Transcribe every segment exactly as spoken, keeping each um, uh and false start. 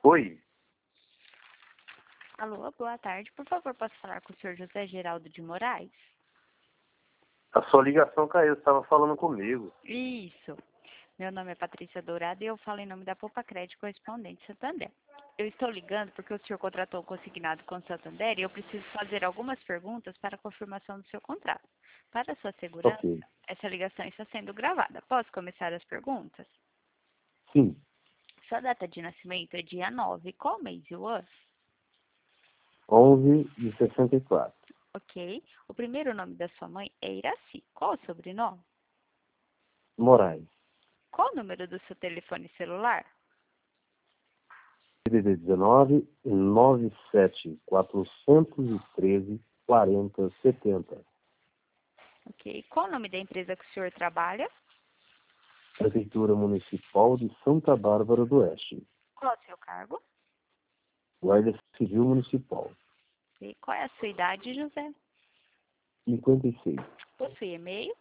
Oi, Alô, boa tarde. Por favor, posso falar com o senhor José Geraldo de Moraes? a sua ligação caiu, você estava falando comigo. Isso. Meu nome é Patrícia Dourado e eu falo em nome da Poupa Crédito Correspondente Santander. Eu estou ligando porque o senhor contratou um consignado com o Santander e eu preciso fazer algumas perguntas para a confirmação do seu contrato. Para sua segurança, Ok. essa ligação está sendo gravada. Posso começar as perguntas? Sim, Sua data de nascimento é dia nove. Qual mês e o ano? onze de sessenta e quatro. Ok. O primeiro nome da sua mãe é Iraci. Qual o sobrenome? Moraes, Qual o número do seu telefone celular? D D D dezenove, nove sete quatro um três, quatro zero sete zero. Ok. Qual o nome da empresa que o senhor trabalha? Prefeitura Municipal de Santa Bárbara do Oeste. Qual o seu cargo? Guarda Civil Municipal. E qual é a sua idade, José? cinquenta e seis. Possui e-mail?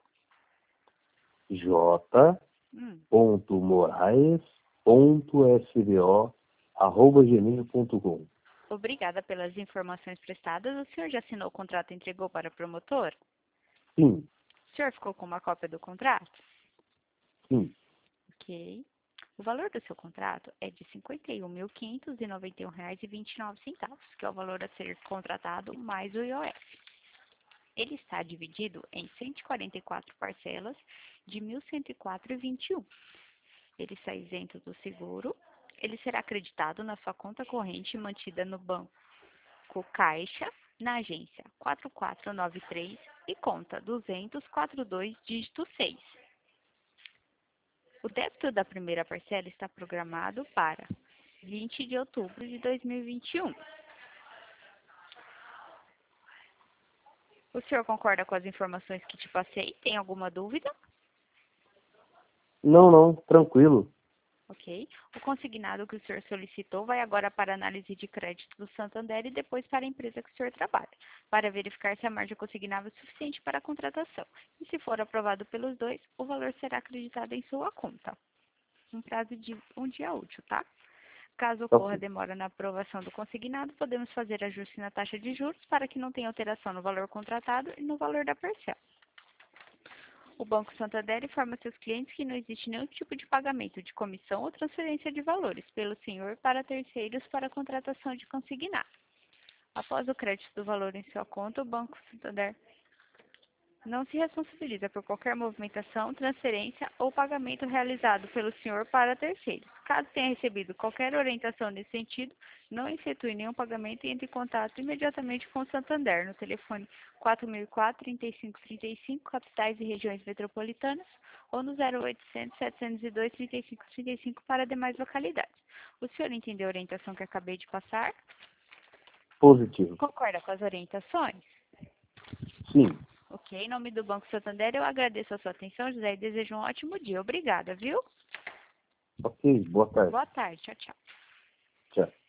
J. Hum. Moraes ponto S B O arroba gmail ponto com. Obrigada pelas informações prestadas. O senhor já assinou o contrato e entregou para o promotor? Sim, O senhor ficou com uma cópia do contrato? sim. Ok. O valor do seu contrato é de cinquenta e um mil quinhentos e noventa e um reais e vinte e nove centavos, que é o valor a ser contratado mais o I O F. Ele está dividido em cento e quarenta e quatro parcelas de mil cento e quatro reais e vinte e um centavos. Ele está isento do seguro. Ele será acreditado na sua conta corrente mantida no banco Caixa, na agência quatro quatro nove três e conta duzentos quarenta e dois, dígito seis. O débito da primeira parcela está programado para vinte de outubro de dois mil e vinte e um. O senhor concorda com as informações que te passei? Tem alguma dúvida? Não, não, tranquilo. Ok. O consignado que o senhor solicitou vai agora para a análise de crédito do Santander e depois para a empresa que o senhor trabalha, para verificar se a margem consignável é suficiente para a contratação. E se for aprovado pelos dois, o valor será acreditado em sua conta. Um prazo de um dia útil, tá? Caso ocorra Ok. demora na aprovação do consignado, podemos fazer ajuste na taxa de juros para que não tenha alteração no valor contratado e no valor da parcela. O Banco Santander informa seus clientes que não existe nenhum tipo de pagamento de comissão ou transferência de valores pelo senhor para terceiros para a contratação de consignado. Após o crédito do valor em sua conta, o Banco Santander não se responsabiliza por qualquer movimentação, transferência ou pagamento realizado pelo senhor para terceiros. Caso tenha recebido qualquer orientação nesse sentido, não efetue nenhum pagamento e entre em contato imediatamente com o Santander no telefone quatro mil e quatro, trinta e cinco trinta e cinco, capitais e regiões metropolitanas, ou no zero oitocentos, setecentos e dois, trinta e cinco trinta e cinco para demais localidades. O senhor entendeu a orientação que acabei de passar? Positivo. Concorda com as orientações? Sim. Ok, em nome do Banco Santander, eu agradeço a sua atenção, José, e desejo um ótimo dia. Obrigada, viu? Ok, boa tarde. Boa tarde. Tchau, tchau. Tchau.